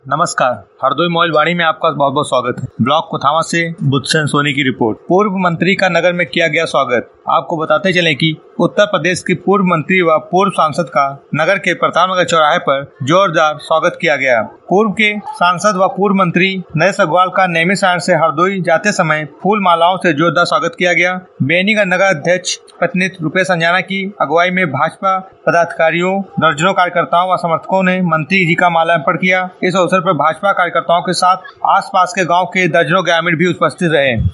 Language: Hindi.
नमस्कार, हरदोई मोबाइल वाणी में आपका बहुत बहुत स्वागत है। ब्लॉक कुथावा से बुद्धसेन सोनी की रिपोर्ट। पूर्व मंत्री का नगर में किया गया स्वागत। आपको बताते चलें कि उत्तर प्रदेश की पूर्व मंत्री व पूर्व सांसद का नगर के प्रतापनगर चौराहे पर जोरदार स्वागत किया गया। पूर्व के सांसद व पूर्व मंत्री नरेश अग्रवाल का नैमिषारण्य से हरदोई जाते समय फूल मालाओं से जोरदार स्वागत किया गया। बेनीगंज नगर अध्यक्ष पत्नी रुपेश अंजना की अगुवाई में भाजपा पदाधिकारियों, दर्जनों कार्यकर्ताओं व समर्थकों ने मंत्री जी का माल्यार्पण किया। इस अवसर पर भाजपा कार्यकर्ताओं के साथ आसपास के गांव के दर्जनों ग्रामीण भी उपस्थित रहे।